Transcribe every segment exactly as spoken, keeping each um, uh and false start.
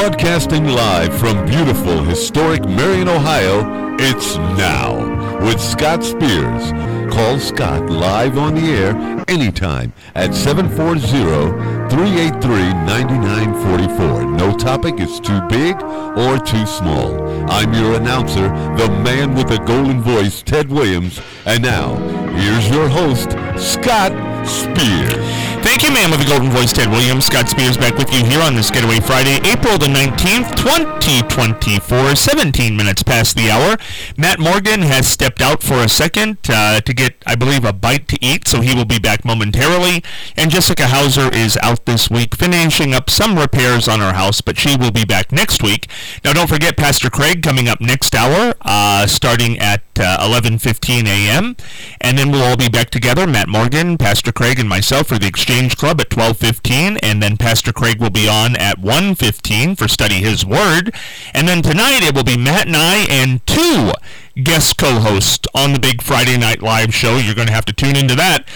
Broadcasting live from beautiful, historic Marion, Ohio, it's Now with Scott Spears. Call Scott live on the air anytime at seven four zero, three eight three, nine nine four four. No topic is too big or too small. I'm your announcer, the man with the golden voice, Ted Williams. And now, here's your host, Scott Spears. Thank you, man, with the golden voice, Ted Williams. Scott Spears back with you here on this Getaway Friday, April the nineteenth, twenty twenty-four, seventeen minutes past the hour. Matt Morgan has stepped out for a second uh, to get, I believe, a bite to eat, so he will be back momentarily. And Jessica Hauser is out this week, finishing up some repairs on her house, but she will be back next week. Now, don't forget Pastor Craig coming up next hour, uh, starting at uh, eleven fifteen a.m., and then we'll all be back together, Matt Morgan, Pastor Craig, and myself for the Exchange Club at twelve fifteen, and then Pastor Craig will be on at one fifteen for Study His Word, and then tonight it will be Matt and I and two guest co-hosts on the big Friday Night Live show. You're going to have to tune into that.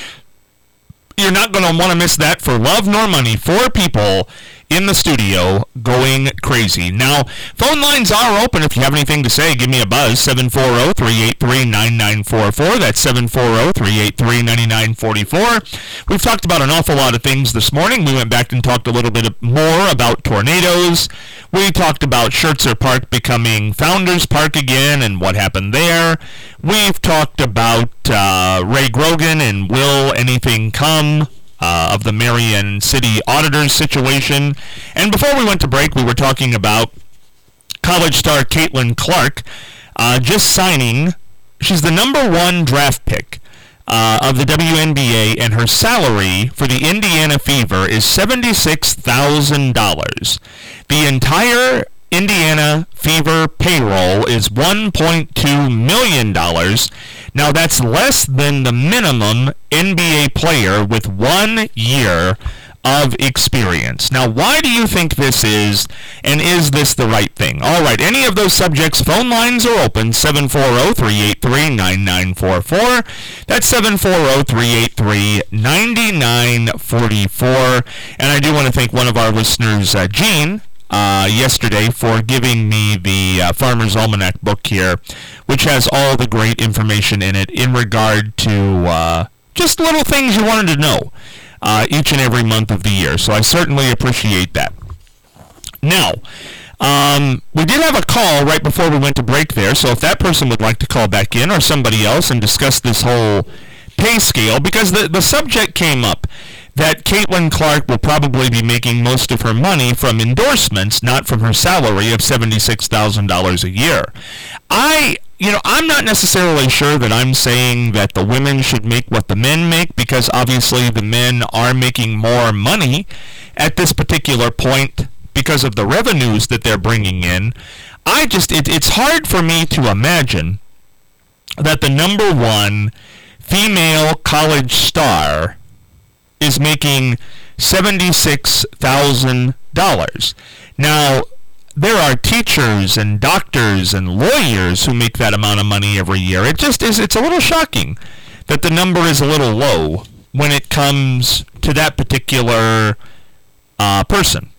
You're not going to want to miss that. For love nor money, four people in the studio going crazy. Now, phone lines are open. If you have anything to say, give me a buzz, seven four zero, three eight three, nine nine four four. That's seven four zero, three eight three, nine nine four four. We've talked about an awful lot of things this morning. We went back and talked a little bit more about tornadoes. We talked about Schertzer Park becoming Founders Park again and what happened there. We've talked about uh, Ray Grogan and will anything come Uh, of the Marion City Auditors situation. And before we went to break, we were talking about college star Caitlin Clark uh, just signing. She's the number one draft pick uh, of the W N B A, and her salary for the Indiana Fever is seventy-six thousand dollars. The entire Indiana Fever payroll is one point two million dollars. Now, that's less than the minimum N B A player with one year of experience. Now, why do you think this is, and is this the right thing? All right, any of those subjects, phone lines are open, seven four zero, three eight three, nine nine four four. That's seven four zero, three eight three, nine nine four four. And I do want to thank one of our listeners, uh, Gene, Uh, yesterday for giving me the uh, Farmer's Almanac book here, which has all the great information in it in regard to uh, just little things you wanted to know uh, each and every month of the year. So I certainly appreciate that. Now, um, we did have a call right before we went to break there, so if that person would like to call back in or somebody else and discuss this whole pay scale, because the, the subject came up that Caitlin Clark will probably be making most of her money from endorsements, not from her salary of seventy-six thousand dollars a year. I, you know, I'm not necessarily sure that I'm saying that the women should make what the men make, because obviously the men are making more money at this particular point because of the revenues that they're bringing in. I just, it, it's hard for me to imagine that the number one female college star is making seventy-six thousand dollars. Now, there are teachers and doctors and lawyers who make that amount of money every year. It just is, it's a little shocking that the number is a little low when it comes to that particular uh, person.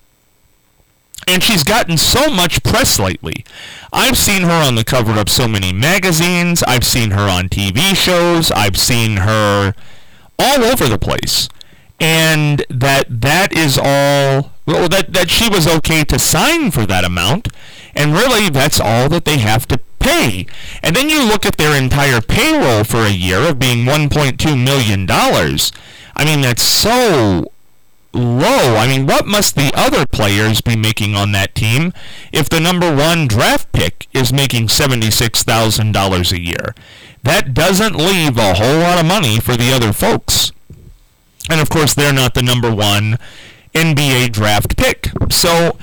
And she's gotten so much press lately. I've seen her on the cover of so many magazines. I've seen her on T V shows. I've seen her all over the place. And that that is all, well, that, that she was okay to sign for that amount, and really that's all that they have to pay. And then you look at their entire payroll for a year of being one point two million dollars. I mean, that's so low. I mean, what must the other players be making on that team if the number one draft pick is making seventy-six thousand dollars a year? That doesn't leave a whole lot of money for the other folks. And, of course, they're not the number one N B A draft pick. So,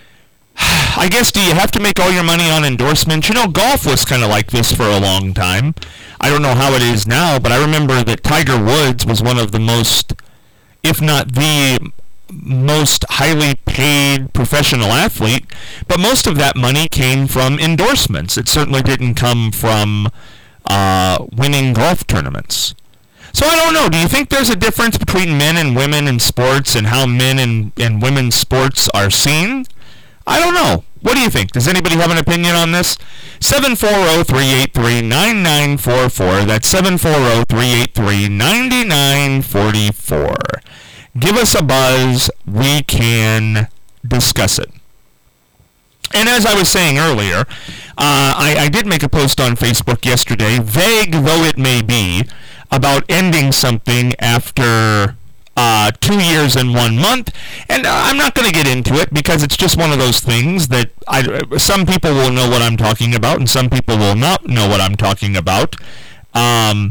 I guess, do you have to make all your money on endorsements? You know, golf was kind of like this for a long time. I don't know how it is now, but I remember that Tiger Woods was one of the most, if not the most highly paid professional athlete, but most of that money came from endorsements. It certainly didn't come from uh, winning golf tournaments. So I don't know. Do you think there's a difference between men and women in sports and how men and, and women's sports are seen? I don't know. What do you think? Does anybody have an opinion on this? seven four zero, three eight three, nine nine four four. That's seven four zero, three eight three, nine nine four four. Give us a buzz. We can discuss it. And as I was saying earlier, uh, I, I did make a post on Facebook yesterday, vague though it may be, about ending something after uh, two years and one month. And I'm not going to get into it because it's just one of those things that I, some people will know what I'm talking about and some people will not know what I'm talking about. Um,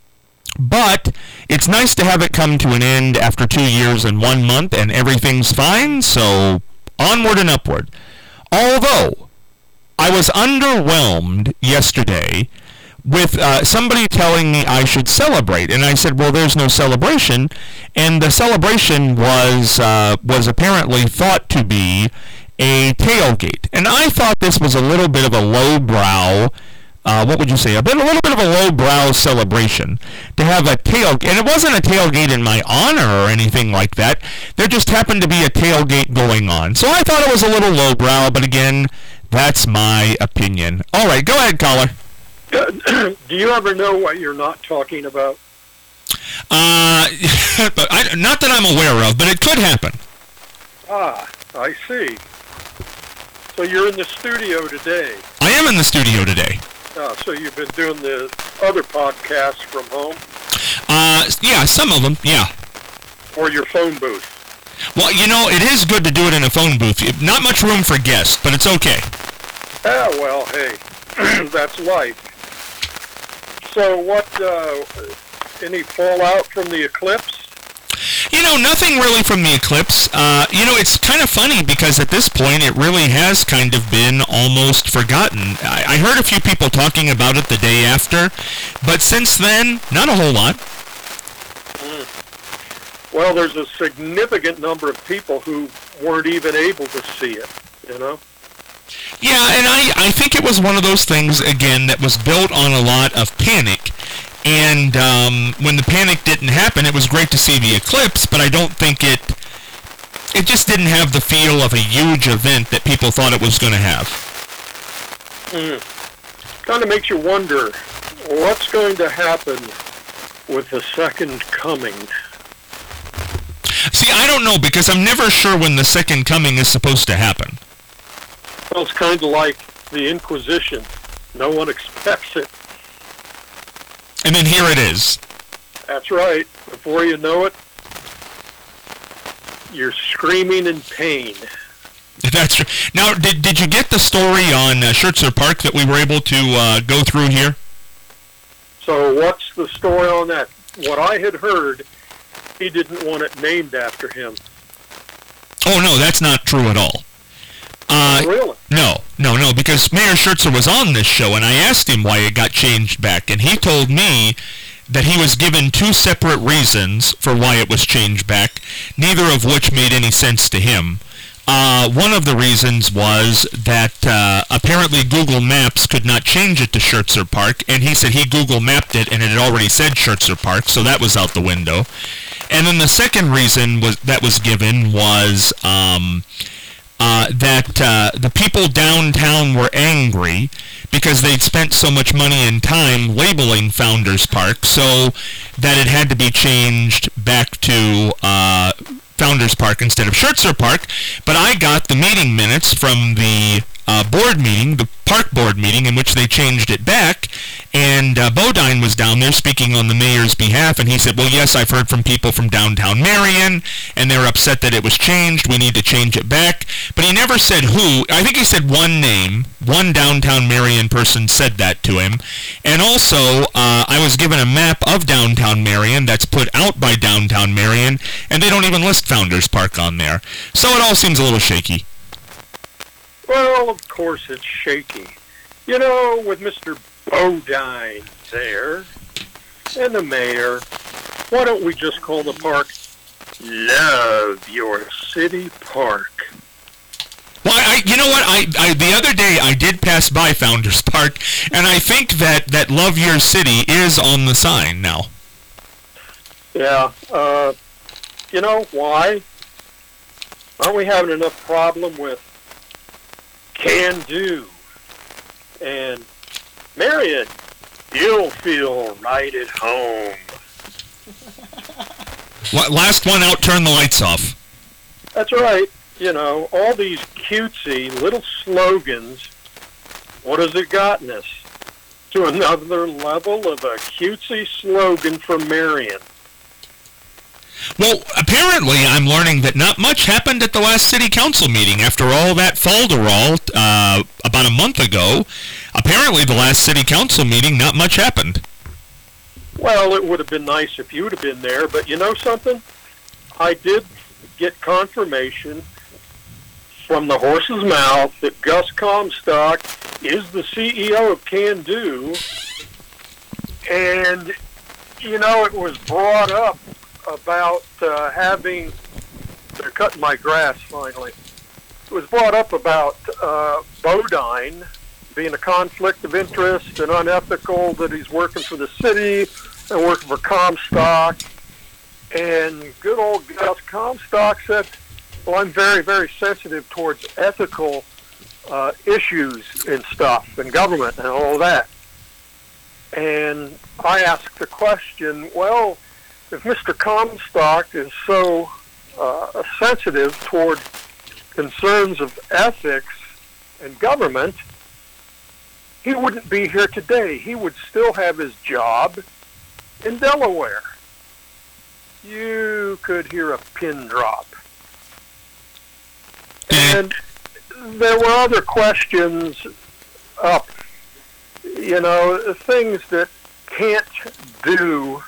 but it's nice to have it come to an end after two years and one month and everything's fine, so onward and upward. Although, I was underwhelmed yesterday with uh, somebody telling me I should celebrate, and I said, well, there's no celebration, and the celebration was uh, was apparently thought to be a tailgate, and I thought this was a little bit of a lowbrow, uh, what would you say, a, bit, a little bit of a lowbrow celebration to have a tailgate, and it wasn't a tailgate in my honor or anything like that, there just happened to be a tailgate going on, so I thought it was a little lowbrow, but again, that's my opinion. All right, go ahead, caller. Do you ever know what you're not talking about? Uh, I, not that I'm aware of, but it could happen. Ah, I see. So you're in the studio today. I am in the studio today. Ah, so you've been doing the other podcasts from home? Uh, yeah, some of them, yeah. Or your phone booth? Well, you know, it is good to do it in a phone booth. Not much room for guests, but it's okay. Ah, well, hey, that's life. So what, uh, any fallout from the eclipse? You know, nothing really from the eclipse. Uh, you know, it's kind of funny because at this point it really has kind of been almost forgotten. I, I heard a few people talking about it the day after, but since then, not a whole lot. Mm. Well, there's a significant number of people who weren't even able to see it, you know? Yeah, and I, I think it was one of those things, again, that was built on a lot of panic. And um, when the panic didn't happen, it was great to see the eclipse, but I don't think it, it just didn't have the feel of a huge event that people thought it was going to have. Mm. Kind of makes you wonder, what's going to happen with the second coming? See, I don't know, because I'm never sure when the second coming is supposed to happen. Well, it's kind of like the Inquisition. No one expects it. And then here it is. That's right. Before you know it, you're screaming in pain. That's true. Now, did did you get the story on uh, Schertzer Park that we were able to uh, go through here? So what's the story on that? What I had heard, he didn't want it named after him. Oh, no, that's not true at all. Uh, oh, really? No, no, no, because Mayor Schertzer was on this show, and I asked him why it got changed back, and he told me that he was given two separate reasons for why it was changed back, neither of which made any sense to him. Uh, one of the reasons was that uh, apparently Google Maps could not change it to Schertzer Park, and he said he Google mapped it, and it had already said Schertzer Park, so that was out the window. And then the second reason was that was given was... Um, Uh, that uh, the people downtown were angry because they'd spent so much money and time labeling Founders Park, so that it had to be changed back to uh, Founders Park instead of Schertzer Park. But I got the meeting minutes from the uh, board meeting, the park board meeting, in which they changed it back, and uh, Bodine was down there speaking on the mayor's behalf, and he said, well, yes, I've heard from people from downtown Marion, and they're upset that it was changed, we need to change it back, but he never said who. I think he said one name, one downtown Marion person said that to him, and also, uh, I was given a map of downtown Marion that's put out by downtown Marion, and they don't even list Founders Park on there, so it all seems a little shaky. Well, of course it's shaky. You know, with Mister Bodine there, and the mayor, why don't we just call the park Love Your City Park? Well, I, you know what, I, I the other day I did pass by Founders Park, and I think that, that Love Your City is on the sign now. Yeah, uh, you know, why? Aren't we having enough problem with Can Do. And Marion, you'll feel right at home. Last one out, turn the lights off. That's right. You know, all these cutesy little slogans, what has it gotten us? To another level of a cutesy slogan from Marion. Well, apparently I'm learning that not much happened at the last city council meeting. After all that falderall uh, about a month ago, apparently the last city council meeting, not much happened. Well, it would have been nice if you would have been there, but you know something? I did get confirmation from the horse's mouth that Gus Comstock is the C E O of Can Do, and, you know, it was brought up about uh, having, they're cutting my grass finally, it was brought up about uh, Bodine being a conflict of interest and unethical, that he's working for the city and working for Comstock. And good old Gus Comstock said, well, I'm very, very sensitive towards ethical uh, issues and stuff and government and all that. And I asked the question, well, if Mister Comstock is so uh, sensitive toward concerns of ethics and government, he wouldn't be here today. He would still have his job in Delaware. You could hear a pin drop. And there were other questions up, you know, things that can't do,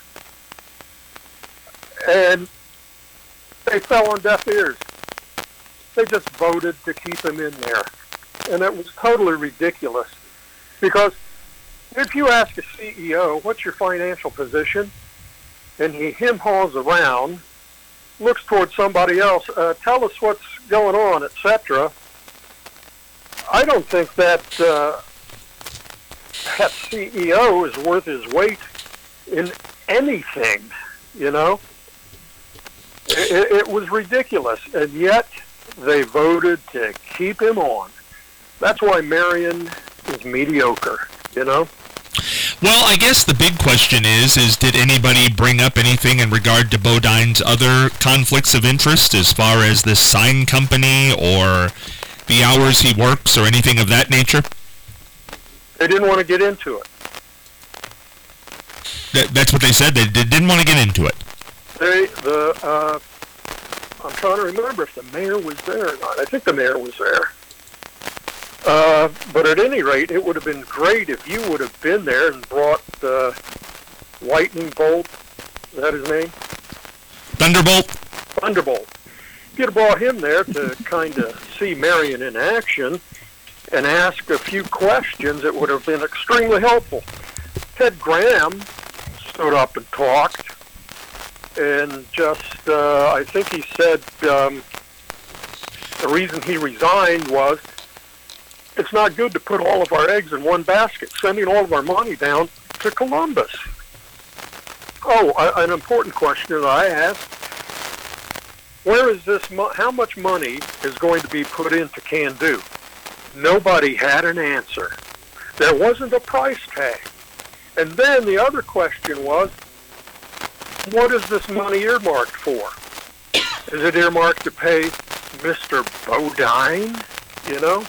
and they fell on deaf ears. They just voted to keep him in there. And it was totally ridiculous. Because if you ask a C E O, what's your financial position? And he hem-haws around, looks towards somebody else, uh, tell us what's going on, et cetera. I don't think that uh, that C E O is worth his weight in anything, you know? It, it was ridiculous, and yet they voted to keep him on. That's why Marion is mediocre, you know? Well, I guess the big question is, is did anybody bring up anything in regard to Bodine's other conflicts of interest as far as this sign company or the hours he works or anything of that nature? They didn't want to get into it. That, that's what they said? They didn't want to get into it? They, the, uh, I'm trying to remember if the mayor was there or not. I think the mayor was there. Uh, but at any rate, it would have been great if you would have been there and brought uh, Lightning Bolt. Is that his name? Thunderbolt? Thunderbolt. If you'd have brought him there to kind of see Marion in action and ask a few questions, it would have been extremely helpful. Ted Graham stood up and talked, and just, uh, I think he said um, the reason he resigned was, it's not good to put all of our eggs in one basket, sending all of our money down to Columbus. Oh, a, an important question that I asked, where is this, mo- how much money is going to be put into Can Do? Nobody had an answer. There wasn't a price tag. And then the other question was, what is this money earmarked for? Is it earmarked to pay Mister Bodine, you know?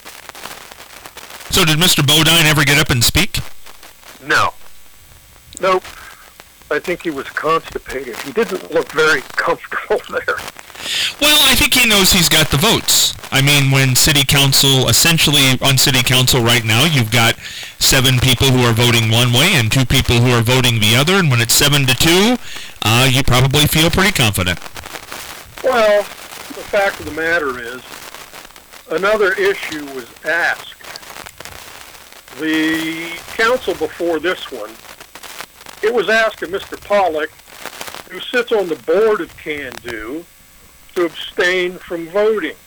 So did Mister Bodine ever get up and speak? No. Nope. I think he was constipated. He didn't look very comfortable there. Well, I think he knows he's got the votes. I mean, when city council, essentially on city council right now, you've got seven people who are voting one way and two people who are voting the other, and when it's seven to two, uh, you probably feel pretty confident. Well, the fact of the matter is, another issue was asked. The council before this one, it was asked of Mister Pollock, who sits on the board of Can Do, to abstain from voting.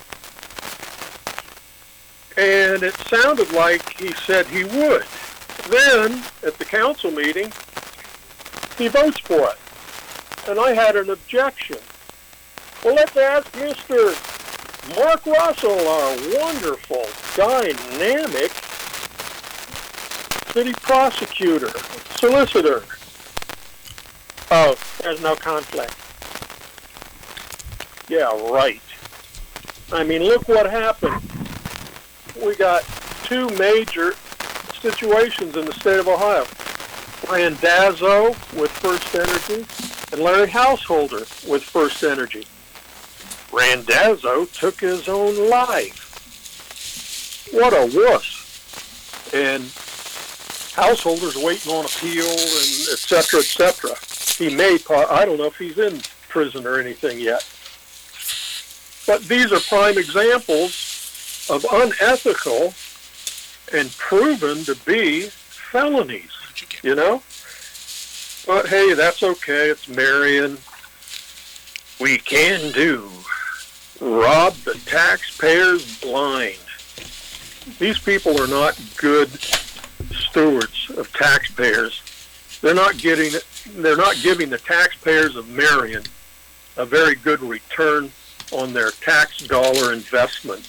And it sounded like he said he would. Then, at the council meeting, he votes for it. And I had an objection. Well, let's ask Mister Mark Russell, our wonderful, dynamic city prosecutor, solicitor. Oh, there's no conflict. Yeah, right. I mean, look what happened. We got two major situations in the state of Ohio. Randazzo with First Energy and Larry Householder with First Energy. Randazzo took his own life. What a wuss. And Householder's waiting on appeal and et cetera, et cetera. He may, I don't know if he's in prison or anything yet. But these are prime examples of unethical and proven to be felonies, you know? But hey, that's okay. It's Marion. We can do. Rob the taxpayers blind. These people are not good stewards of taxpayers. They're not getting. They're not giving the taxpayers of Marion a very good return on their tax dollar investments.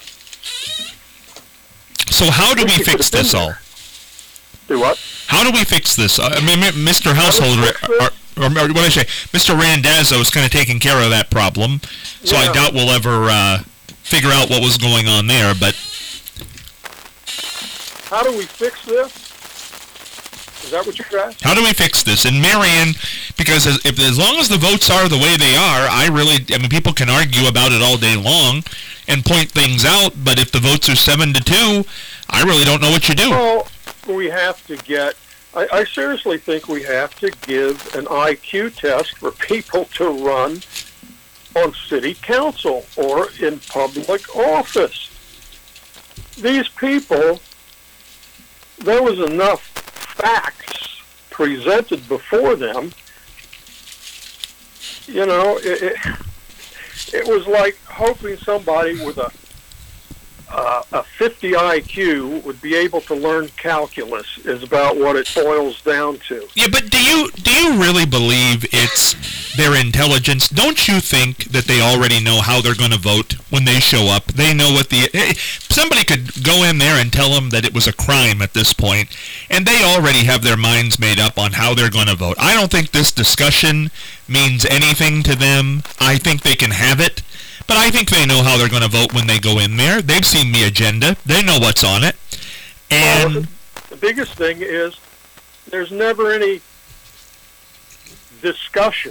So how do we fix this all? Do what? How do we fix this? I mean, Mister Householder, or, or, or what did I say? Mister Randazzo is kind of taking care of that problem, so yeah. I doubt we'll ever uh, figure out what was going on there. But how do we fix this? Is that what you're asking? How do we fix this? In Marion, because as, if, as long as the votes are the way they are, I really, I mean, people can argue about it all day long and point things out, but if the votes are seven to two, I really don't know what you do. Well, we have to get, I, I seriously think we have to give an I Q test for people to run on city council or in public office. These people, there was enough facts presented before them. You know, it, it, it was like hoping somebody with a uh, a fifty I Q would be able to learn calculus is about what it boils down to. Yeah, but do you do you really believe it's their intelligence? Don't you think that they already know how they're going to vote when they show up? They know what the... Somebody could go in there and tell them that it was a crime at this point, and they already have their minds made up on how they're going to vote. I don't think this discussion means anything to them. I think they can have it, but I think they know how they're going to vote when they go in there. They've seen the agenda. They know what's on it. And well, the biggest thing is there's never any discussion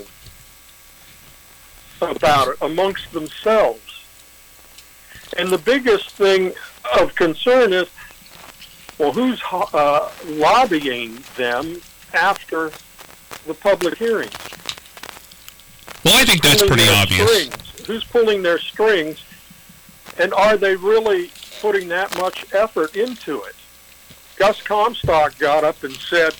about it amongst themselves. And the biggest thing of concern is, well, who's uh, lobbying them after the public hearing? Well, I think that's pretty obvious. Strings? Who's pulling their strings? And are they really putting that much effort into it? Gus Comstock got up and said,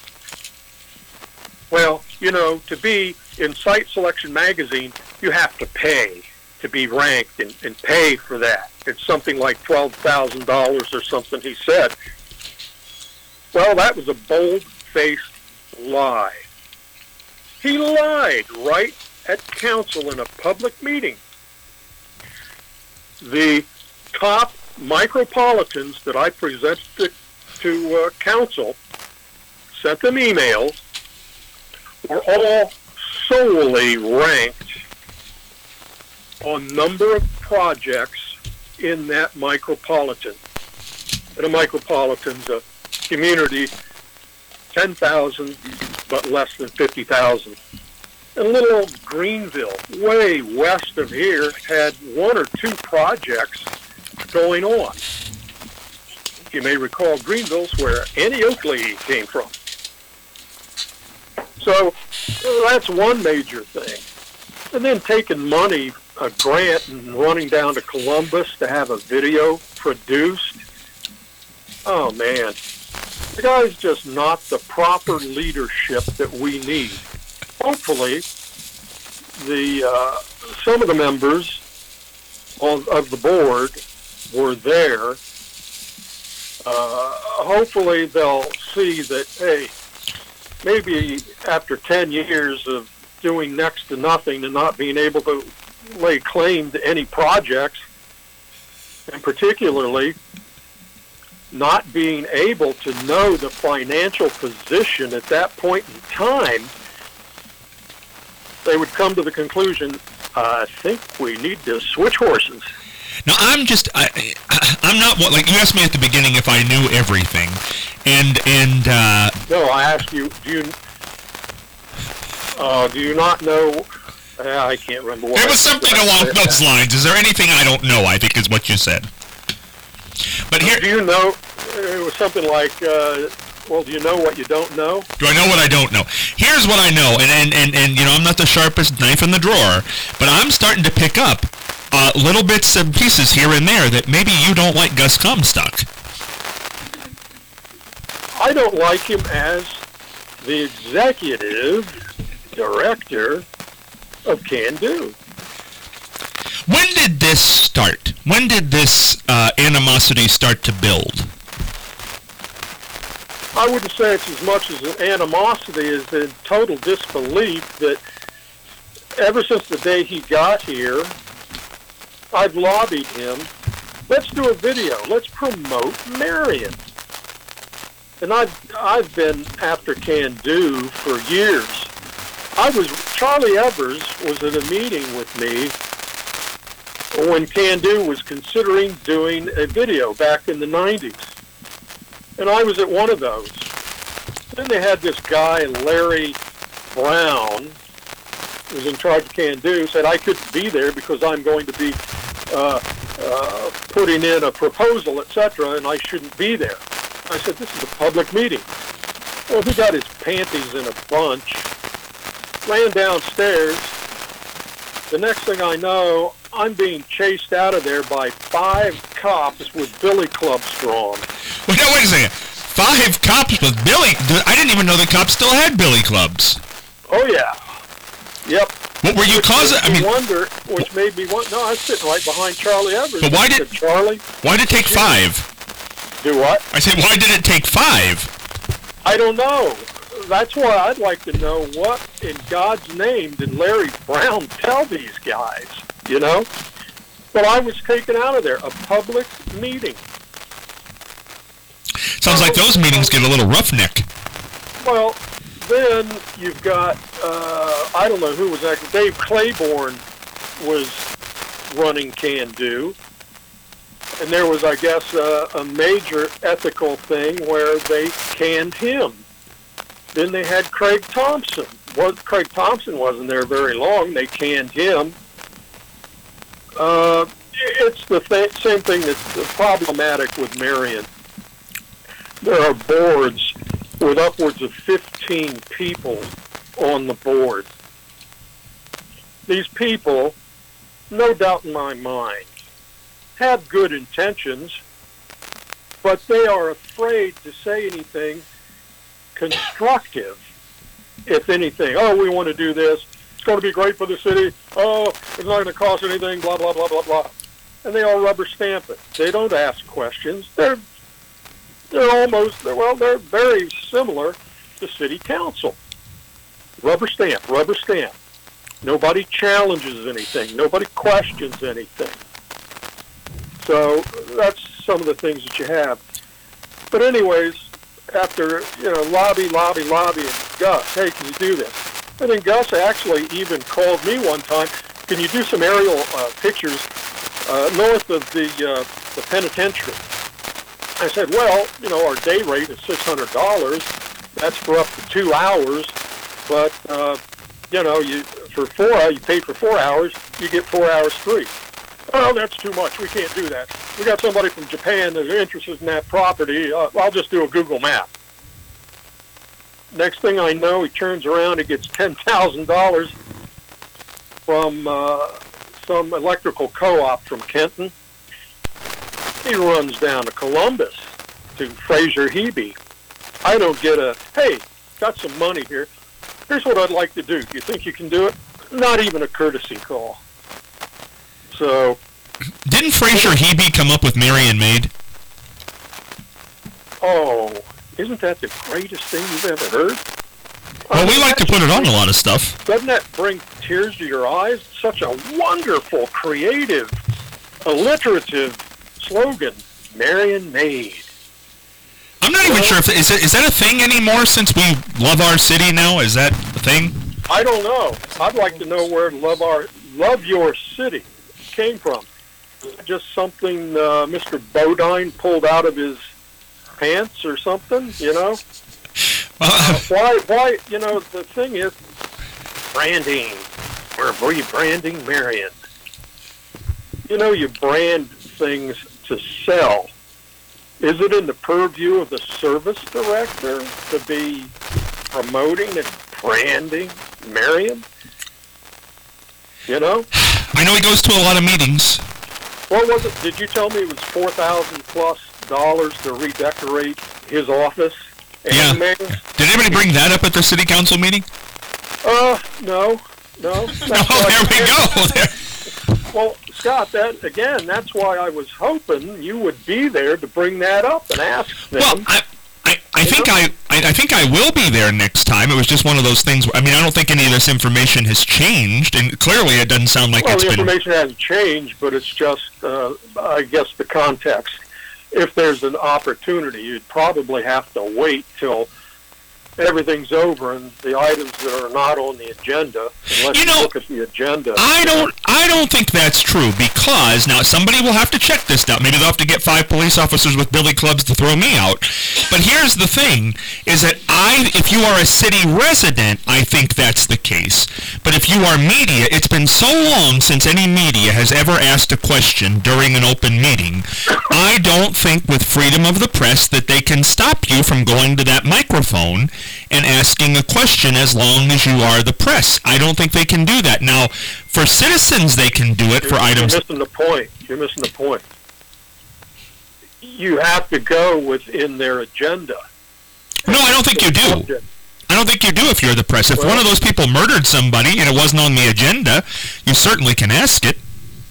well, you know, to be in Site Selection Magazine, you have to pay to be ranked and, and pay for that. It's something like twelve thousand dollars or something, he said. Well, that was a bold-faced lie. He lied right at council in a public meeting. The top micropolitans that I presented to, to uh, council, sent them emails, were all solely ranked on number of projects in that micropolitan. And a micropolitan's a community, ten thousand, but less than fifty thousand. And little old Greenville, way west of here, had one or two projects going on. You may recall Greenville's where Annie Oakley came from. So that's one major thing. And then taking money, a grant, and running down to Columbus to have a video produced. Oh, man. The guy's just not the proper leadership that we need. Hopefully, the uh, some of the members of, of the board were there. Uh, hopefully, they'll see that, hey, maybe after ten years of doing next to nothing and not being able to lay claim to any projects, and particularly not being able to know the financial position at that point in time, they would come to the conclusion, I think we need to switch horses. Now, I'm just, I, I'm not, like, you asked me at the beginning if I knew everything, and, and, uh... No, I asked you, do you, uh, do you not know, uh, I can't remember what... It was something along those lines. Is there anything I don't know, I think is what you said. But here... Do you know, it was something like, uh, well, do you know what you don't know? Do I know what I don't know? Here's what I know, and, and, and, and you know, I'm not the sharpest knife in the drawer, but I'm starting to pick up uh, little bits and pieces here and there that maybe you don't like Gus Comstock. I don't like him as the executive director of Can Do. When did this start? When did this uh, animosity start to build? I wouldn't say it's as much as an animosity as in total disbelief that ever since the day he got here, I've lobbied him, let's do a video, let's promote Marion. And I've, I've been after Can Do for years. I was, Charlie Evers was at a meeting with me when Can Do was considering doing a video back in the nineties. And I was at one of those. Then they had this guy, Larry Brown, who was in charge of Can Do, said I couldn't be there because I'm going to be uh, uh, putting in a proposal, et cetera, and I shouldn't be there. I said, this is a public meeting. Well, he got his panties in a bunch, ran downstairs. The next thing I know, I'm being chased out of there by five cops with billy clubs drawn. Wait, no, wait a second. Five cops with billy... I didn't even know the cops still had billy clubs. Oh, yeah. Yep. What were you which causing? I mean... Wonder, which made me wonder... No, I was sitting right behind Charlie Evers. But why I did... said, Charlie... Why did it take five? Do what? I said, why did it take five? I don't know. That's why I'd like to know what in God's name did Larry Brown tell these guys, you know? But I was taken out of there. A public meeting. Sounds like those meetings get a little roughneck. Well, then you've got, uh, I don't know who was actually, Dave Claiborne was running Can Do. And there was, I guess, uh, a major ethical thing where they canned him. Then they had Craig Thompson. Well, Craig Thompson wasn't there very long. They canned him. Uh, it's the th- same thing that's problematic with Marion. There are boards with upwards of fifteen people on the board. These people, no doubt in my mind, have good intentions, but they are afraid to say anything constructive, if anything. Oh, we want to do this. It's going to be great for the city. Oh, it's not going to cost anything, blah, blah, blah, blah, blah. And they all rubber stamp it. They don't ask questions. They're they're almost, well, they're very similar to city council. Rubber stamp, rubber stamp. Nobody challenges anything. Nobody questions anything. So that's some of the things that you have. But anyways, after, you know, lobby, lobby, lobby, and Gus, hey, can you do this? And then Gus actually even called me one time, can you do some aerial uh, pictures uh, north of the, uh, the penitentiary? I said, well, you know, our day rate is six hundred dollars. That's for up to two hours. But, uh, you know, you for four hours, you pay for four hours, you get four hours free. Oh, that's too much. We can't do that. We got somebody from Japan that's interested in that property. Uh, I'll just do a Google map. Next thing I know, he turns around and gets ten thousand dollars from uh, some electrical co-op from Kenton. He runs down to Columbus to Fraser Hebe. I don't get a, hey, got some money here. Here's what I'd like to do. Do you think you can do it? Not even a courtesy call. So, didn't Fraser Hebe come up with Marion Maid? Oh, isn't that the greatest thing you've ever heard? Well, we like to put it on a lot of stuff. Doesn't that bring tears to your eyes? Such a wonderful, creative, alliterative slogan, Marion Made. I'm not even sure if is it, is that a thing anymore since we love our city now? Is that a thing? I don't know. I'd like to know where love our love your city came from. Is it just something uh, Mister Bodine pulled out of his pants or something? You know, uh, why? Why? You know, the thing is branding. We're rebranding Marion. You know, you brand things to sell. Is it in the purview of the service director to be promoting and branding Marion? You know? I know he goes to a lot of meetings. What was it? Did you tell me it was four thousand plus dollars to redecorate his office? Yeah. Mayor? Did anybody bring that up at the city council meeting? Uh, no, no. Oh, there we go. There. Well, Scott, that again, that's why I was hoping you would be there to bring that up and ask them. Well, I, I, I think I, I, I think I will be there next time. It was just one of those things. Where, I mean, I don't think any of this information has changed, and clearly it doesn't sound like well, it's the been. information hasn't changed, but it's just, uh, I guess, the context. If there's an opportunity, you'd probably have to wait till everything's over and the items that are not on the agenda, unless you, know, you look at the agenda. I don't I don't think that's true, because now somebody will have to check this out. Maybe they'll have to get five police officers with billy clubs to throw me out. But here's the thing, is that I, if you are a city resident, I think that's the case. But if you are media, it's been so long since any media has ever asked a question during an open meeting. I don't think with freedom of the press that they can stop you from going to that microphone and asking a question as long as you are the press. I don't think they can do that. Now, for citizens, they can do it you're, for items. You're missing the point. You're missing the point. You have to go within their agenda. No, I don't think you do. I don't think you do if you're the press. If well, one of those people murdered somebody and it wasn't on the agenda, you certainly can ask it.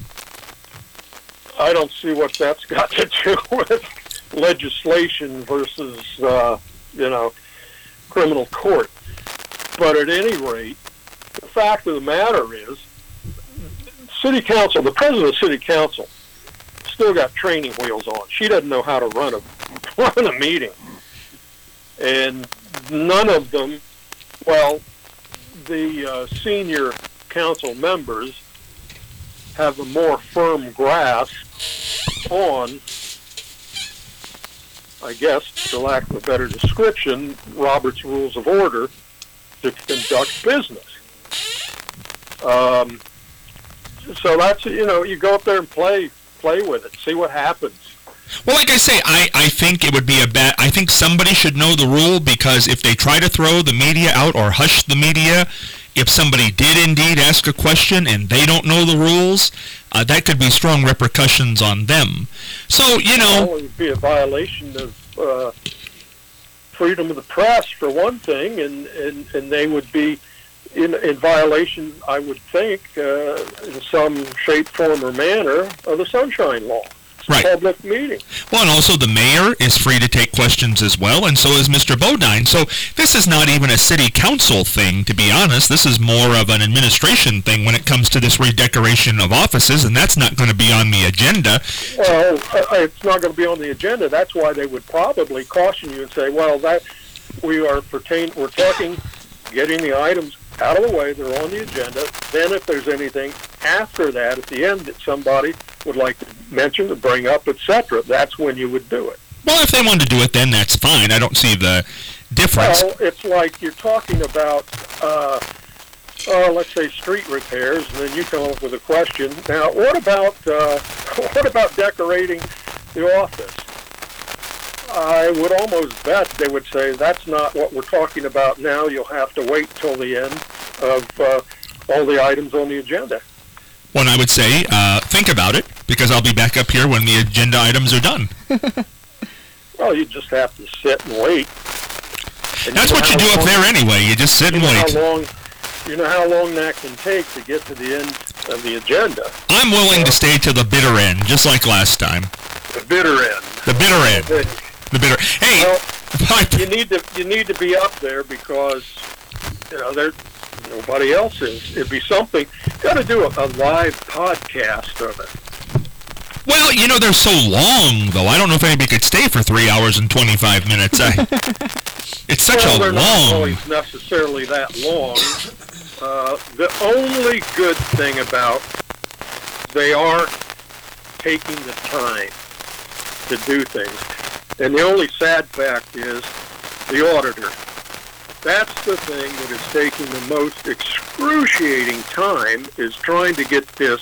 I don't see what that's got to do with legislation versus, uh, you know, criminal court. But at any rate, the fact of the matter is, city council, the president of city council, still got training wheels on. She doesn't know how to run a run a meeting, and none of them. Well, the uh, senior council members have a more firm grasp on, I guess, for lack of a better description, Robert's Rules of Order to conduct business. Um, so that's, you know, you go up there and play play with it, see what happens. Well, like I say, I, I think it would be a bad... I think somebody should know the rule, because if they try to throw the media out or hush the media, if somebody did indeed ask a question and they don't know the rules, uh, that could be strong repercussions on them. So, you know... Well, it would be a violation of uh, freedom of the press, for one thing, and, and, and they would be in, in violation, I would think, uh, in some shape, form, or manner, of the Sunshine Law. It's a right. public meeting. Well, and also the mayor is free to take questions as well, and so is Mister Bodine. So this is not even a city council thing, to be honest. This is more of an administration thing when it comes to this redecoration of offices, and that's not going to be on the agenda. Well, uh, it's not going to be on the agenda. That's why they would probably caution you and say, well, that we are pertain, we're talking, getting the items out of the way, they're on the agenda. Then if there's anything after that, at the end, that somebody would like to mention, to bring up, et cetera, that's when you would do it. Well, if they wanted to do it, then that's fine. I don't see the difference. Well, it's like you're talking about, uh, uh, let's say, street repairs, and then you come up with a question. Now, what about uh, what about decorating the office? I would almost bet they would say that's not what we're talking about now. You'll have to wait till the end of uh, all the items on the agenda. Well, I would say, uh, think about it, because I'll be back up here when the agenda items are done. Well, you just have to sit and wait. And That's you know what you do long, up there anyway. You just sit you and know wait. How long, you know how long that can take to get to the end of the agenda. I'm willing uh, to stay to the bitter end, just like last time. The bitter end. The bitter end. The, the bitter. Hey, well, you need to you need to be up there, because you know there nobody else is. It'd be something. Got to do a, a live podcast of it. Well, you know, they're so long, though. I don't know if anybody could stay for three hours and twenty-five minutes. I, it's such well, a they're long... not always necessarily that long. Uh, the only good thing about they are taking the time to do things. And the only sad fact is the auditor. That's the thing that is taking the most excruciating time, is trying to get this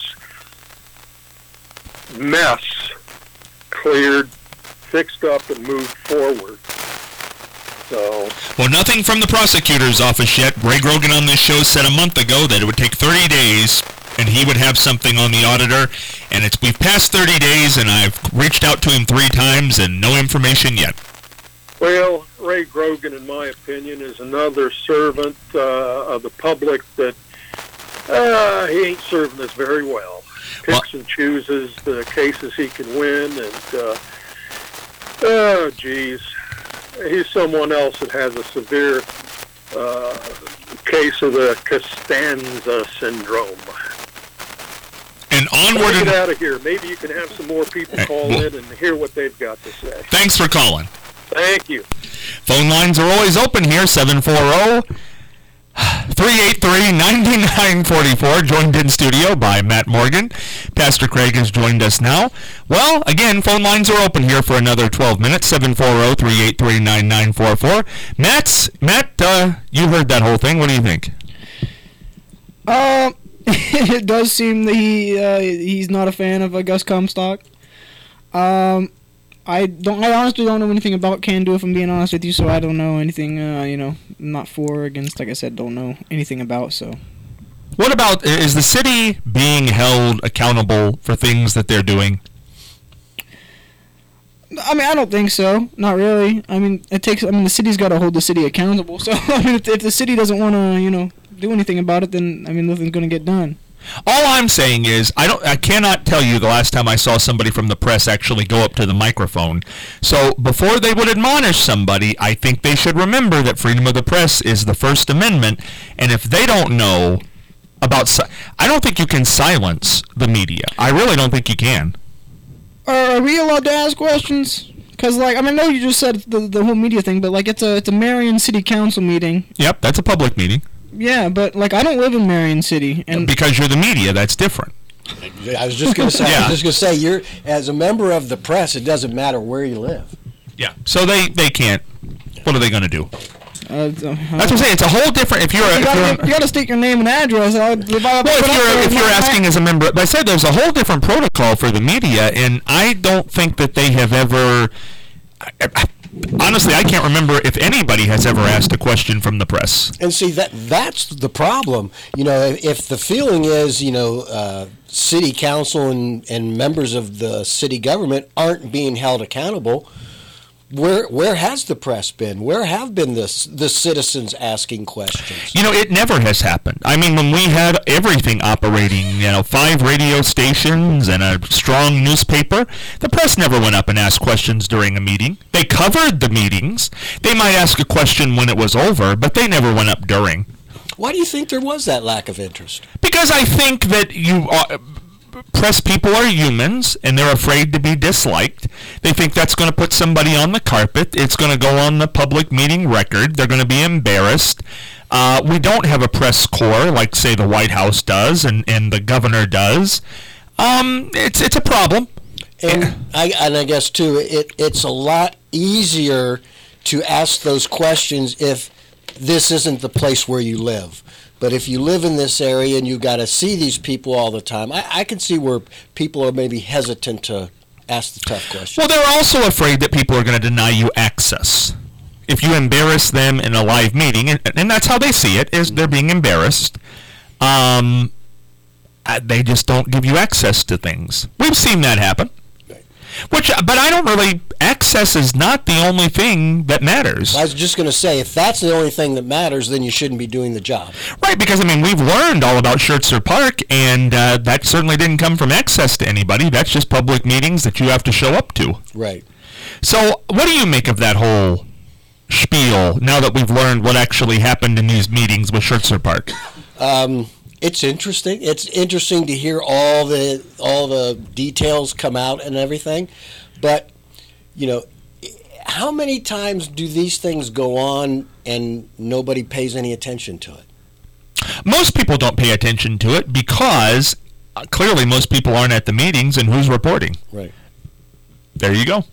mess cleared, fixed up, and moved forward. So, well, nothing from the prosecutor's office yet. Ray Grogan on this show said a month ago that it would take thirty days and he would have something on the auditor. And it's we've passed thirty days, and I've reached out to him three times and no information yet. Well, Ray Grogan, in my opinion, is another servant uh, of the public that uh, he ain't serving us very well. Picks well, and chooses the cases he can win, and uh, oh, geez, he's someone else that has a severe uh, case of the Costanza syndrome. And onward Get and out of here. Maybe you can have some more people call well, in and hear what they've got to say. Thanks for calling. Thank you. Phone lines are always open here, seven four zero, three eight three, nine nine four four, joined in studio by Matt Morgan. Pastor Craig has joined us now. Well, again, phone lines are open here for another twelve minutes, seven four zero, three eight three, nine nine four four. Matt's, Matt, uh, you heard that whole thing. What do you think? Uh, it does seem that he uh, he's not a fan of uh, Gus Comstock. Um... I don't. I honestly don't know anything about Can-Do, if I'm being honest with you. So I don't know anything. Uh, you know, not for or against. Like I said, don't know anything about. So, what about, is the city being held accountable for things that they're doing? I mean, I don't think so. Not really. I mean, it takes. I mean, the city's got to hold the city accountable. So, I mean, if, if the city doesn't want to, you know, do anything about it, then I mean, nothing's going to get done. All I'm saying is, I don't. I cannot tell you the last time I saw somebody from the press actually go up to the microphone. So before they would admonish somebody, I think they should remember that freedom of the press is the First Amendment, and if they don't know about, si- I don't think you can silence the media. I really don't think you can. Are we allowed to ask questions? Because, like, I mean, I know you just said the the whole media thing, but like, it's a it's a Marion City Council meeting. Yep, that's a public meeting. Yeah, but, like, I don't live in Marion City. And because you're the media, that's different. I was just going to say, yeah. I was just going to say, you're, as a member of the press, it doesn't matter where you live. Yeah, so they, they can't. What are they going to do? Uh, uh, that's what I'm saying. It's a whole different. If you're, you, if gotta, you're you gotta state your name and address. I would, if I, well, if you're if you're asking as a member, but I said there's a whole different protocol for the media, and I don't think that they have ever. I, I, Honestly, I can't remember if anybody has ever asked a question from the press. And see, that that's the problem. You know, if the feeling is, you know, uh, city council and, and members of the city government aren't being held accountable, where where has the press been? Where have been the, the citizens asking questions? You know, it never has happened. I mean, when we had everything operating, you know, five radio stations and a strong newspaper, the press never went up and asked questions during a meeting. They covered the meetings. They might ask a question when it was over, but they never went up during. Why do you think there was that lack of interest? Because I think that you... Uh, press people are humans, and they're afraid to be disliked. They think that's going to put somebody on the carpet. It's going to go on the public meeting record. They're going to be embarrassed. Uh, we don't have a press corps like, say, the White House does and, and the governor does. Um, it's it's a problem. And I, and I guess, too, it it's a lot easier to ask those questions if this isn't the place where you live. But if you live in this area and you've got to see these people all the time, I, I can see where people are maybe hesitant to ask the tough questions. Well, they're also afraid that people are going to deny you access. If you embarrass them in a live meeting, and, and that's how they see it, is they're being embarrassed, um, they just don't give you access to things. We've seen that happen. Which, but I don't really, access is not the only thing that matters. I was just going to say, if that's the only thing that matters, then you shouldn't be doing the job. Right, because, I mean, we've learned all about Schertzer Park, and uh, that certainly didn't come from access to anybody. That's just public meetings that you have to show up to. Right. So, what do you make of that whole spiel, now that we've learned what actually happened in these meetings with Schertzer Park? Um, it's interesting. It's interesting to hear all the all the details come out and everything. But, you know, how many times do these things go on and nobody pays any attention to it? Most people don't pay attention to it because uh, clearly most people aren't at the meetings, and who's reporting? Right. There you go.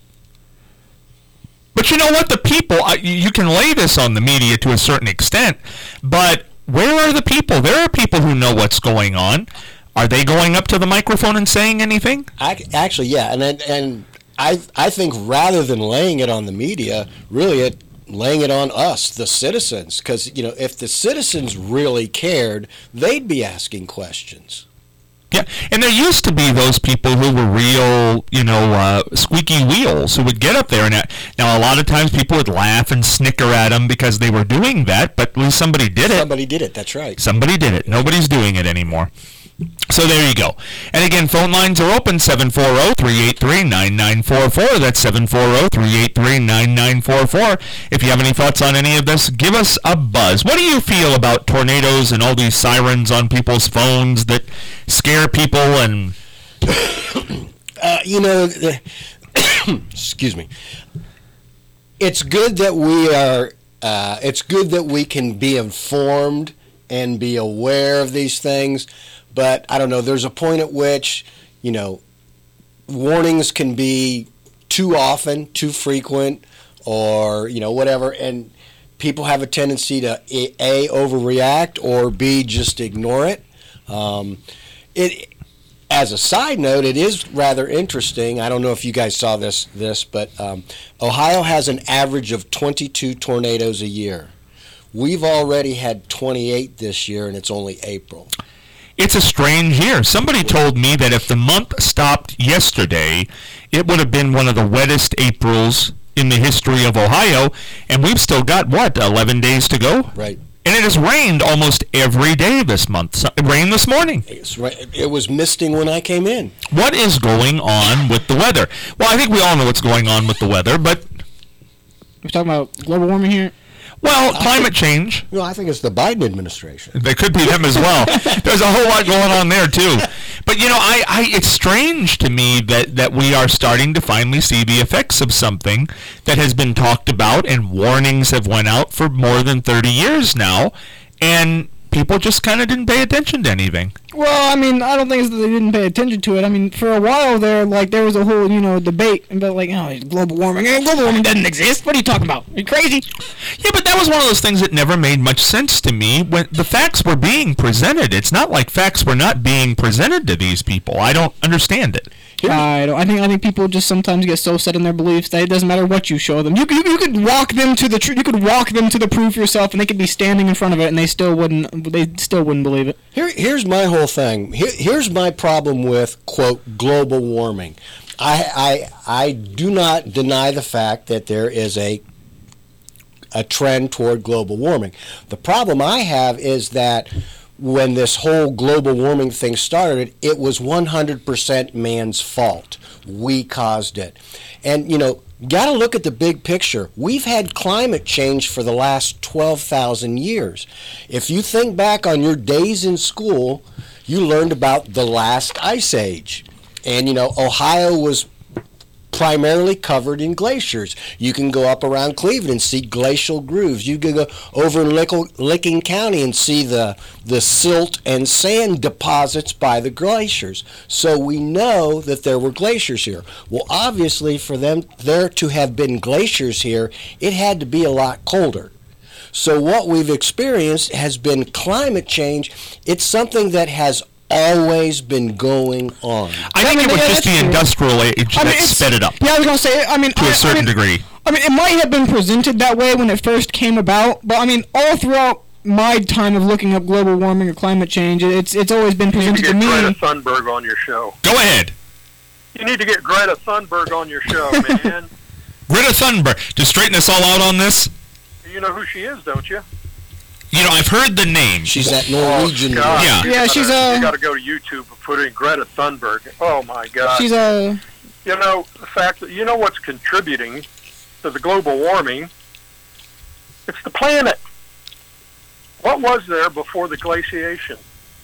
But you know what? The people, uh, you can lay this on the media to a certain extent, but where are the people? There are people who know what's going on. Are they going up to the microphone and saying anything? I, actually, yeah, and and I I think rather than laying it on the media, really it laying it on us, the citizens, because you know if the citizens really cared, they'd be asking questions. Yeah, and there used to be those people who were real, you know, uh, squeaky wheels who would get up there. And uh, now a lot of times people would laugh and snicker at them because they were doing that, but at least somebody did it. Somebody did it, that's right. Somebody did it. Nobody's doing it anymore. So there you go. And again, phone lines are open, seven four zero, three eight three, nine nine four four. That's seven four zero, three eight three, nine nine four four. If you have any thoughts on any of this, give us a buzz. What do you feel about tornadoes and all these sirens on people's phones that scare people? And uh, you know, the, excuse me. It's good that we are, uh, it's good that we can be informed and be aware of these things. But I don't know, there's a point at which, you know, warnings can be too often, too frequent, or, you know, whatever, and people have a tendency to, A, overreact, or B, just ignore it. Um, it. As a side note, it is rather interesting. I don't know if you guys saw this, this but um, Ohio has an average of twenty-two tornadoes a year. We've already had twenty-eight this year, and it's only April. It's a strange year. Somebody told me that if the month stopped yesterday, it would have been one of the wettest Aprils in the history of Ohio, and we've still got, what, eleven days to go? Right. And it has rained almost every day this month. So, it rained this morning. It's right. It was misting when I came in. What is going on with the weather? Well, I think we all know what's going on with the weather, but... We're talking about global warming here? Well, I climate think, change. No, I think it's the Biden administration. They could be them as well. There's a whole lot going on there, too. But, you know, I, I it's strange to me that, that we are starting to finally see the effects of something that has been talked about, and warnings have went out for more than thirty years now, and people just kind of didn't pay attention to anything. Well, I mean, I don't think it's that they didn't pay attention to it. I mean, for a while there, like, there was a whole, you know, debate about, like, oh, it's global warming. Hey, global warming doesn't exist. What are you talking about? Are you crazy? Yeah, but that was one of those things that never made much sense to me when the facts were being presented. It's not like facts were not being presented to these people. I don't understand it. I don't. I think. I think people just sometimes get so set in their beliefs that it doesn't matter what you show them. You could, you could walk them to the tr- you could walk them to the proof yourself, and they could be standing in front of it, and they still wouldn't. They still wouldn't believe it. Here, here's my whole thing. Here, here's my problem with quote global warming. I, I, I do not deny the fact that there is a a trend toward global warming. The problem I have is that when this whole global warming thing started, it was one hundred percent man's fault. We caused it. And, you know, got to look at the big picture. We've had climate change for the last twelve thousand years. If you think back on your days in school, you learned about the last ice age. And, you know, Ohio was primarily covered in glaciers. You can go up around Cleveland and see glacial grooves. You can go over in Lick- Licking County and see the the silt and sand deposits by the glaciers. So we know that there were glaciers here. Well, obviously, for them there to have been glaciers here, it had to be a lot colder. So what we've experienced has been climate change. It's something that has always been going on. I think I mean, it was yeah, just the that's true. industrial age I that mean, it's- sped it up Yeah, I was gonna say. I mean, to I, a certain I mean, degree. I mean, it might have been presented that way when it first came about, but I mean, all throughout my time of looking up global warming or climate change, it's it's always been You need presented to to get Greta me. Thunberg on your show. Go ahead. You need to get Greta Thunberg on your show, man. Greta Thunberg. To straighten us all out on this, You know who she is, don't you? you know, I've heard the name. She's that Norwegian. Oh, God. Yeah. You Yeah, gotta- she's, uh, You got to go to YouTube and put in Greta Thunberg. Oh my God. She's a. You know the fact that you know what's contributing to the global warming. It's the planet. What was there before the glaciation?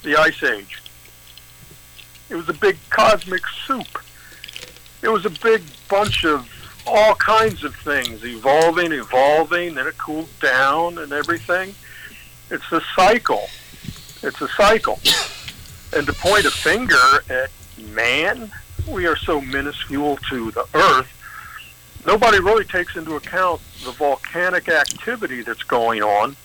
the Ice Age. It was a big cosmic soup. It was a big bunch of all kinds of things, evolving, evolving, then it cooled down and everything. It's a cycle. It's a cycle. And to point a finger at man, we are so minuscule to the Earth, nobody really takes into account the volcanic activity that's going on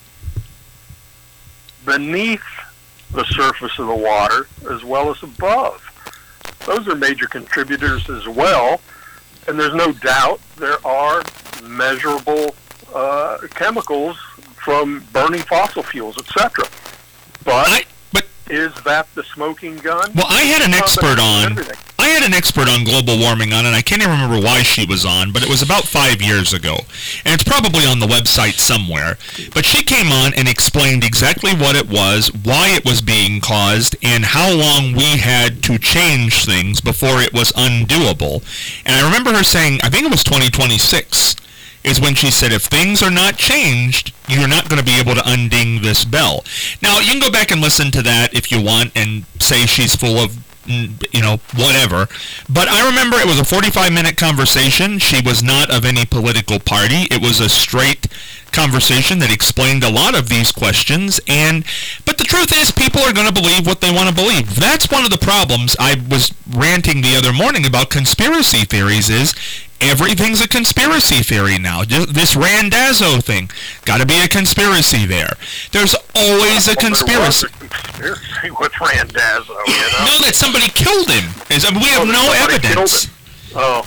beneath the surface of the water as well as above. Those are major contributors as well, and there's no doubt there are measurable uh, chemicals from burning fossil fuels, et cetera. But, I, but is that the smoking gun? Well, I had an expert on. Everything. I had an expert on global warming on, and I can't even remember why she was on, but it was about five years ago. And it's probably on the website somewhere. But she came on and explained exactly what it was, why it was being caused, and how long we had to change things before it was undoable. And I remember her saying, I think it was twenty twenty-six, is when she said, if things are not changed, you're not going to be able to unding this bell. Now, you can go back and listen to that if you want and say she's full of, you know, whatever. But I remember it was a forty-five minute conversation. She was not of any political party. It was a straight conversation that explained a lot of these questions. And but the truth is, people are going to believe what they want to believe. That's one of the problems. I was ranting the other morning about conspiracy theories is everything's a conspiracy theory now. This Randazzo thing, got to be a conspiracy there. There's always a conspiracy. Well, there was a conspiracy with Randazzo, you know? No, that somebody killed him. I mean, we have Oh, no somebody evidence. killed him. Oh,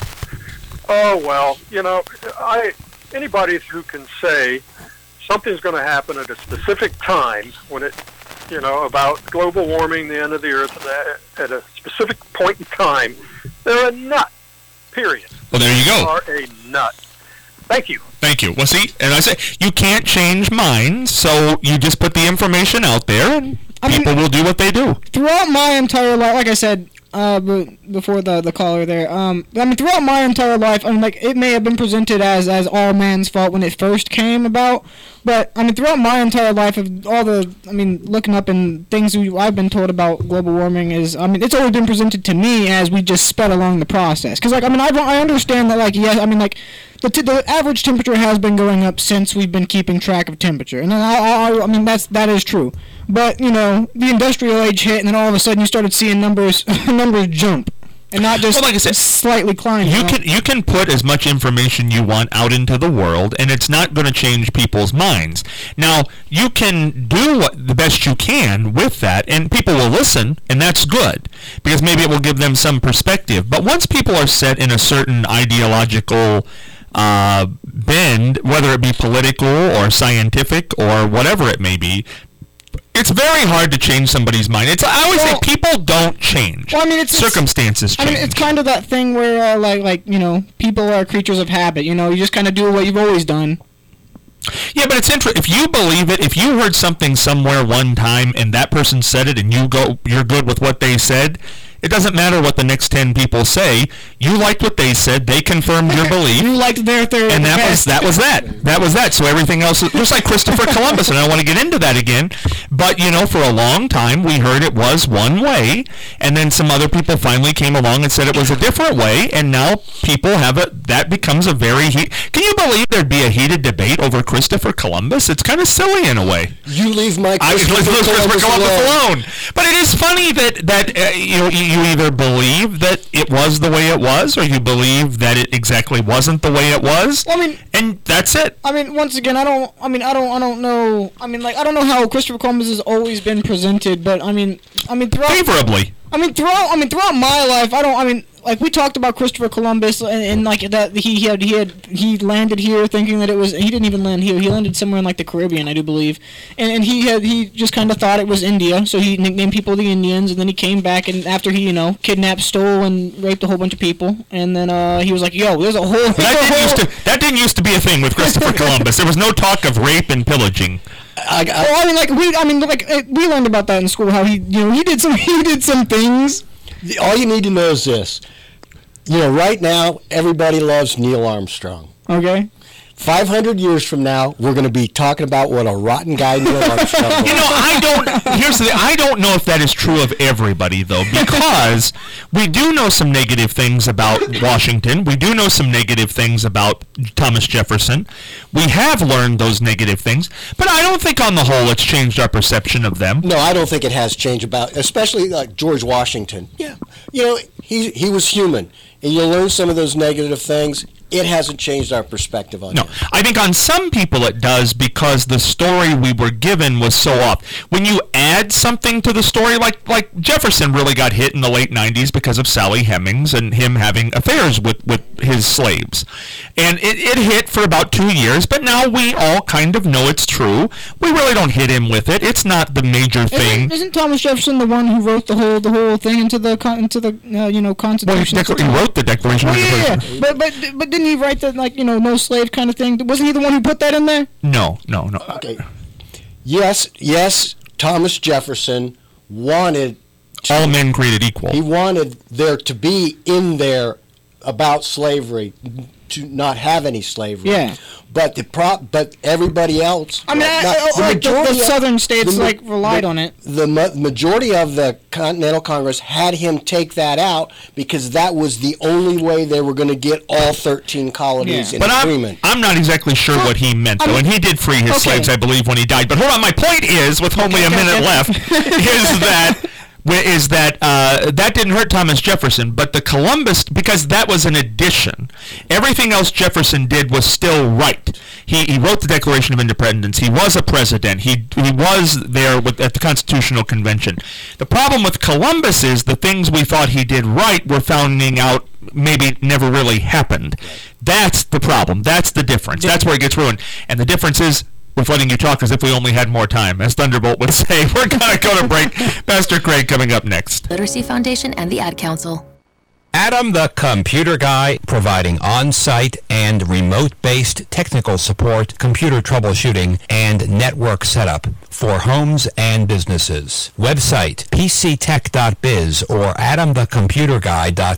oh well, you know, I anybody who can say something's going to happen at a specific time when it, you know, about global warming, the end of the earth, at a specific point in time, they're a nut. Period. Well, there you go. You are a nut. Thank you. Thank you. Well, see, and I say you can't change minds, so you just put the information out there, and I mean, people will do what they do. Throughout my entire life, like I said uh, b- before the the caller there, um, I mean, throughout my entire life, I mean, like it may have been presented as as all man's fault when it first came about, but I mean, throughout my entire life of all the, I mean, looking up and things we, I've been told about global warming is, I mean, it's always been presented to me as we just sped along the process. Because, like, I mean, I I understand that, like, yeah, I mean, like. The, t- the average temperature has been going up since we've been keeping track of temperature, and then I, I, I mean that's that is true. But you know, the industrial age hit, and then all of a sudden you started seeing numbers numbers jump, and not just Well, like I said, slightly climb. You You know? can you can put as much information you want out into the world, and it's not going to change people's minds. Now, you can do what, the best you can with that, and people will listen, and that's good, because maybe it will give them some perspective. But once people are set in a certain ideological uh, bend, whether it be political or scientific or whatever it may be, it's very hard to change somebody's mind. It's I always Well, say people don't change. Well, I mean, it's- it's- circumstances I change. mean, it's kind of that thing where, uh, like, like you know, people are creatures of habit. You know, you just kind of do what you've always done. Yeah, but it's interesting. If you believe it, if you heard something somewhere one time and that person said it and you go, you're good with what they said, it doesn't matter what the next ten people say. You liked what they said. They confirmed your belief. You liked their theory, And the that was best. that was that. That was that. So everything else, just like Christopher Columbus, and I don't want to get into that again. But you know, for a long time, we heard it was one way, and then some other people finally came along and said it was a different way, and now people have it. That becomes a very heat. Can you believe there'd be a heated debate over Christopher Columbus? It's kind of silly in a way. You leave my I just Christopher leave Christopher Columbus Columbus alone. alone. But it is funny that that uh, you know you either believe that it was the way it was, or you believe that it exactly wasn't the way it was. Well, I mean, and that's it. I mean, once again, I don't. I mean, I don't. I don't know. I mean, like, I don't know how Christopher Columbus has always been presented, but I mean, I mean, throughout. Favorably. I mean, throughout. I mean, throughout my life, I don't. I mean, like we talked about Christopher Columbus, and, and like that he, he had he had he landed here thinking that it was. He didn't even land here. He landed somewhere in like the Caribbean, I do believe, and and he had he just kind of thought it was India, so he nicknamed people the Indians, and then he came back, and after he you know kidnapped, stole, and raped a whole bunch of people, and then uh he was like, yo, there's a whole. That didn't used to that didn't used to be a thing with Christopher Columbus. There was no talk of rape and pillaging. I, I, Well, I mean, like we, I mean, like uh, we learned about that in school. How he, you know, he did some, he did some things. the- all you need to know is this. You know, right now, everybody loves Neil Armstrong. Okay. five hundred years from now, we're going to be talking about what a rotten guy Neil Armstrong was. You know, I don't. Here's the thing. I don't know if that is true of everybody, though, because we do know some negative things about Washington. We do know some negative things about Thomas Jefferson. We have learned those negative things, but I don't think, on the whole, it's changed our perception of them. No, I don't think it has changed about, especially like George Washington. Yeah, you know, he he was human, and you learn some of those negative things. It hasn't changed our perspective on it. No, I think on some people it does, because the story we were given was so off. When you add something to the story, like like Jefferson really got hit in the late nineties because of Sally Hemings and him having affairs with, with his slaves. And it, it hit for about two years, but now we all kind of know it's true. We really don't hit him with it. It's not the major thing. Isn't, isn't Thomas Jefferson the one who wrote the whole the whole thing into the con- into the uh, you know Constitution? Well, he, decla- he wrote the Declaration of Oh, yeah, Independence. yeah. But but but didn't he write the, like, you know, no slave kind of thing? Wasn't he the one who put that in there? No, no, no. Okay. Yes, yes, Thomas Jefferson wanted to, All men created equal. he wanted there to be in there about slavery, to not have any slavery. Yeah. But the prop, but everybody else. I mean, I, not- I, like the, the majority of- southern states the ma- like relied the- on it. The ma- majority of the Continental Congress had him take that out because that was the only way they were going to get all thirteen colonies Yeah. in But I'm, agreement. I'm not exactly sure what he meant, I though, mean- and he did free his Okay. slaves, I believe, when he died. But hold on, my point is, with only a Okay, minute okay. left, is that is that uh, that didn't hurt Thomas Jefferson, but the Columbus, because that was an addition. Everything else Jefferson did was still right. He he wrote the Declaration of Independence. He was a president. He he was there with, at the Constitutional Convention. The problem with Columbus is the things we thought he did right were finding out maybe never really happened. That's the problem. That's the difference. That's where it gets ruined. And the difference is, with letting you talk as if we only had more time. As Thunderbolt would say, we're going to go to break. Pastor Craig coming up next. Literacy Foundation and the Ad Council. Adam the Computer Guy, providing on-site and remote-based technical support, computer troubleshooting, and network setup for homes and businesses. Website p c tech dot biz or adam the computer guy dot